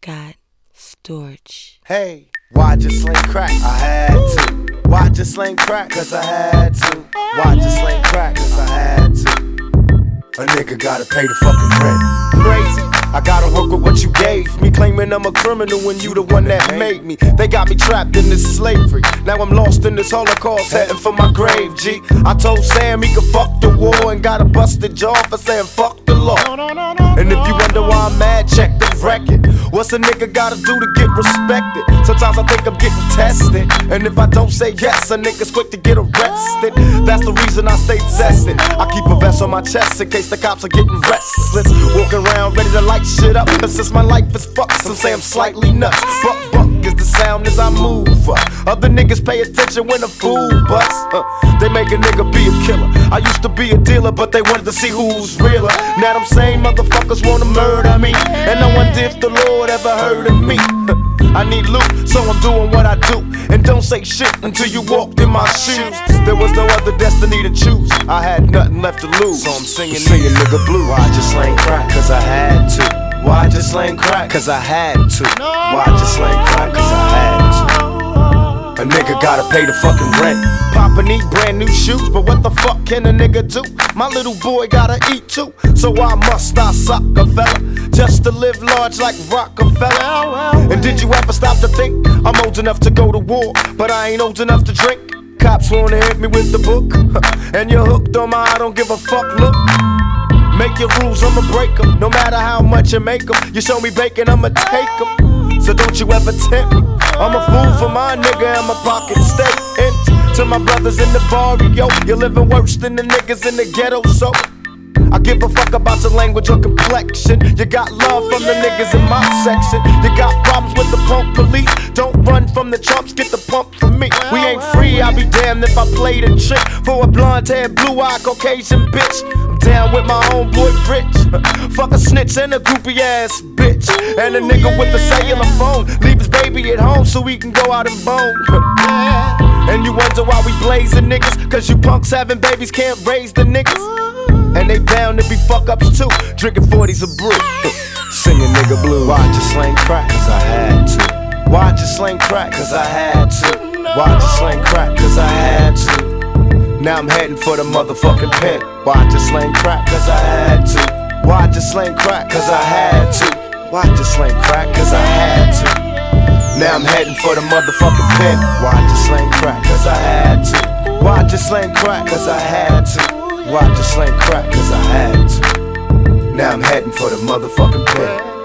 Scott Storch. Hey, why just sling crack? I had to. Why just sling crack? Cause I had to. Why just sling crack? Cause I had to. A nigga gotta pay the fucking rent. Crazy, I gotta work with what you gave me. Claiming I'm a criminal when you the one that made me. They got me trapped in this slavery. Now I'm lost in this Holocaust, heading for my grave, G. I told Sam he could fuck the war and got a busted jaw for saying fuck the law. And if you wonder why I'm mad, check the record. What's a nigga gotta do to get respected? Sometimes I think I'm getting tested, and if I don't say yes, a nigga's quick to get arrested. That's the reason I stay zested. I keep a vest on my chest in case the cops are getting restless. Walking around ready to light shit up, and since my life is fucked, some say I'm slightly nuts. Buck is the sound as I move up. Other niggas pay attention when a fool busts. They make a nigga be a killer. I used to be a dealer, but they wanted to see who's realer. Now them same motherfuckers wanna murder me, and I wonder if the Lord ever heard of me. I need loot, so I'm doing what I do. And don't say shit until you walked in my shoes. There was no other destiny to choose. I had nothing left to lose, so I'm singing nigga blue. Why just slang crack? Cause I had to. Why just slang crack? Cause I had to. Why just slang crack? Cause I had to. A nigga gotta pay the fucking rent. Papa need brand new shoes, but what the fuck can a nigga do? My little boy gotta eat too, so why must I suck a fella just to live large like Rockefeller? And did you ever stop to think I'm old enough to go to war, but I ain't old enough to drink? Cops wanna hit me with the book, and you're hooked on my I don't give a fuck look. Make your rules, I'ma break them. No matter how much you make them, you show me bacon, I'ma take them. So don't you ever tempt me. I'm a fool for my nigga and my pocket stay empty. To my brothers in the barrio, you're living worse than the niggas in the ghetto, so I give a fuck about your language or complexion. You got love from the niggas in my section. You got problems with the punk police. Don't run from the Trumps, get the pump from me. We ain't free, I'll be damned if I played a trick for a blonde-haired, blue-eyed Caucasian bitch. I'm down with my homeboy Rich. Fuck a snitch and a groupie-ass bitch. And a nigga with a cellular phone. Leave his baby at home so he can go out and bone. And you wonder why we blazing niggas, cause you punks having babies can't raise the niggas. And they bound to be fuck-ups too, drinking 40s of brew. Singing nigga blue. Why just slang crack? Cause I had to. Why just slang crack? Cause I had to. Why just slang crack? Cause I had to. Now I'm heading for the motherfucking pen. Why just slang crack? Cause I had to. Why just slang crack? Cause I had to. Why just slang crack? Cause I had to. Now I'm heading for the motherfucking pen. Why just slang crack? Cause I had to. Why just slang crack? Cause I had to. Why just slang crack? Cause I had to. Now I'm heading for the motherfucking pen.